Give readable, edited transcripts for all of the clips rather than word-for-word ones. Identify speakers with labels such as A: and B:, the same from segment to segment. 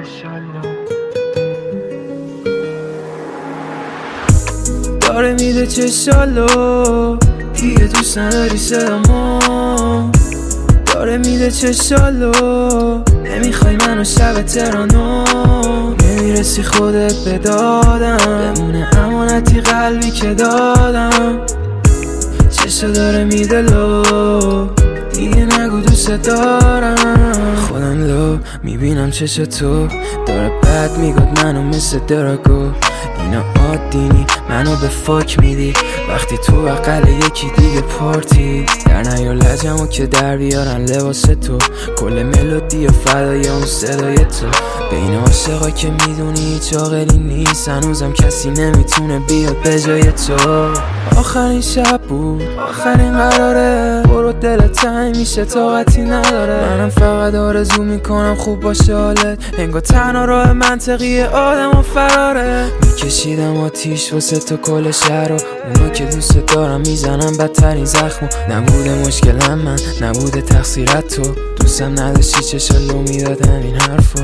A: داره میده چشالو دیگه دوست نداری صدامو، داره میده چشالو نمیخوای منو شب ترانو، نمیرسی خودت به دادم بمونه امانتی قلبی که دادم، چشا داره میده لو دیگه نگو دوست دارم، خودم لو میبینم چش تو داره بد میگاد منو مثل دراگو، اینا عادی منو به فاک میدی وقتی تو اقل یکی دیگه پارتی، در نیار لجمو که در بیارن لباس تو، کل ملودی و فدای اون صدای تو، بین عاشقا که میدونی هیچ عاقلی نیست هنوزم کسی نمیتونه بیاد به جای تو، آخرین شب بود آخرین قراره برو دلت تنگ میشه طاقتی نداره، منم فقط آرزو میکنم خوب باشه حالت، انگار تنها راه منطقی آدم و فراره، میکشیدم آتیش واسه تو کل شهر و اونو که دوست دارم میزنم بدترین زخمو، نبوده مشکلم من نبوده تقصیرت تو، دوستم نداشتی چشالو میدادم این حرفو،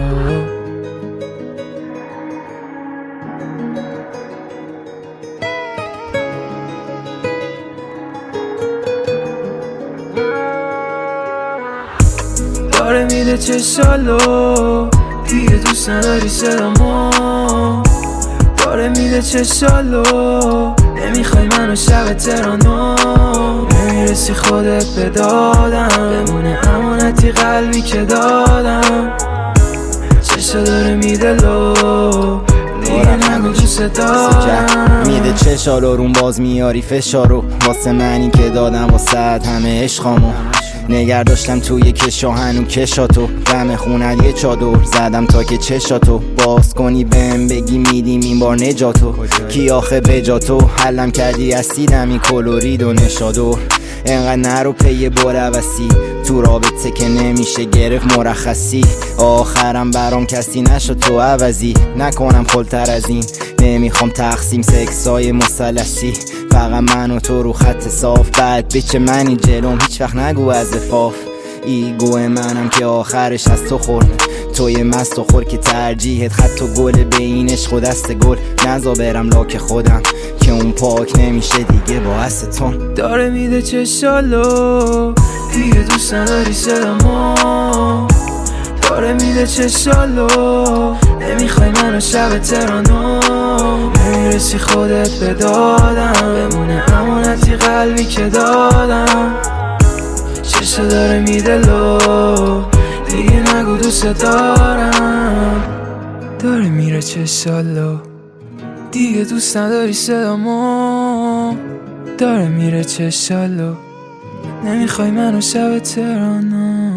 A: داره میده چشالو دیگه دوست نداری صدامو، داره میده چشالو نمیخوای منو شب ترانو، نمیرسی خودت به دادم بمونه امانتی قلبی که دادم، چشا داره میده لو دیگه نگو دوست دارم،
B: میده چشالو روم باز میاری فشارو واسه منی که دادم واسه همه عشقامو، نگر داشتم توی کشا هنو کشاتو، دم خونت یه چادر زدم تا که چشاتو باز کنی بهم بگی میدیم این بار نجاتو، کی آخه بجاتو حلم کردی از سیدمی کلورید و نشادور، انقدر نرو پی بروسی تو رابطه که نمیشه گرفت مرخصی، آخرم برام کسی نشد تو عوضی، نکنم خلتر از این نمیخوام تقسیم سکسای مثلثی، فقط من و تو رو خط صاف، بعد بچه منی جلوم هیچ وقت نگو از افاف، ایگو منم که آخرش از تو خورد، توی مست و خور که ترجیحت خط و گل به این عشق و دست گل، نزا برم لاک خودم که اون پاک نمیشه دیگه با استون،
A: داره میده چشالو دیگه دوست نداری صدامو، داره میده چشالو نمیخوای منو شب ترانو، نمیرسی خودت به دادم بمونه امانتی قلبی که دادم، چشا داره میده لو دیگه نگو دوست دارم، داره میره چشالو دیگه دوست نداری صدامو، داره میره چشالو نمیخوای منو شب ترانو.